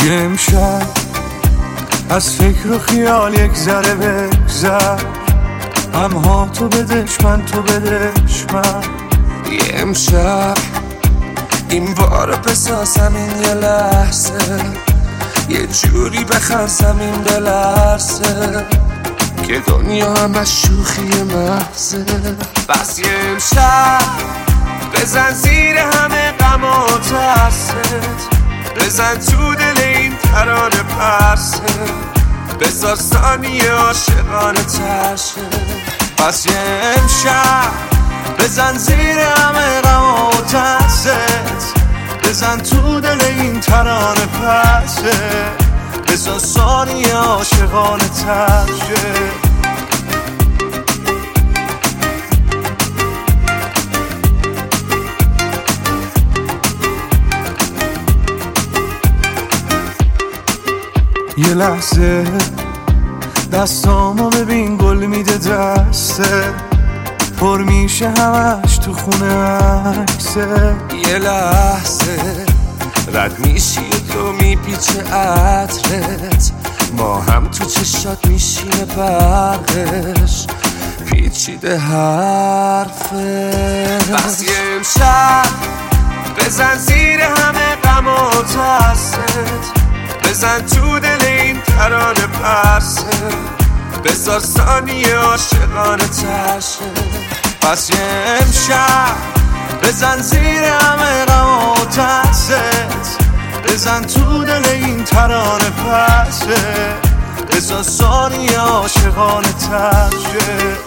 یه امشب از فکر و خیال یک ذره بگذر، همها تو بدش من تو بدش من. یه امشب این بارو بسازم این یه لحظه، یه جوری بخرسم این بلرزه که دنیا همش شوخی محضه. بس یه امشب بزن زیر همه غم و ترست، بزن تو دل این ترانه پرسه، بذار ثانیه عاشقانه ترشه. پس یه امشب بزن زیر همه غم و ترست، بزن تو دل این ترانه پرسه، بذار ثانیه عاشقانه ترشه. یه لحظه دستامو ببین گل میده دسته، پر میشه همش تو خونه عکسه. یه لحظه رد میشی و تو میپیچه عطرت، ما هم تو چشات میشینه برقش پیچیده حرفت. بس یه امشب بزن زیر همه غم و ترست، بزن تو دل این ترانه پرسه، بذار ثانیه عاشقانه ترشه. پس یه امشب بزن زیر همه غم و ترست، بزن تو دل این ترانه پرسه، بذار ثانیه عاشقانه ترشه.